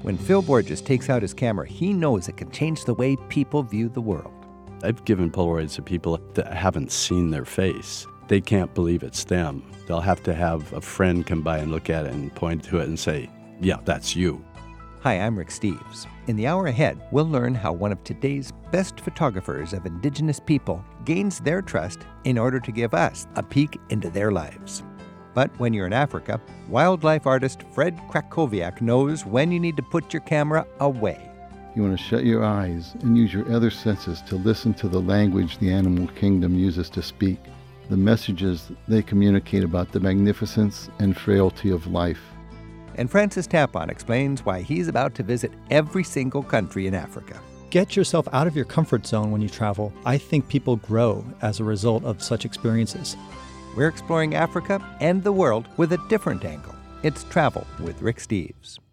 When Phil Borges takes out his camera, he knows it can change the way people view the world. I've given Polaroids to people that haven't seen their face. They can't believe it's them. They'll have to have a friend come by and look at it and point to it and say, yeah, that's you. Hi, I'm Rick Steves. In the hour ahead, we'll learn how one of today's best photographers of Indigenous people gains their trust in order to give us a peek into their lives. But when you're in Africa, wildlife artist Fred Krakowiak knows when you need to put your camera away. You want to shut your eyes and use your other senses to listen to the language the animal kingdom uses to speak, the messages they communicate about the magnificence and frailty of life. And Francis Tapon explains why he's about to visit every single country in Africa. Get yourself out of your comfort zone when you travel. I think people grow as a result of such experiences. We're exploring Africa and the world with a different angle. It's Travel with Rick Steves.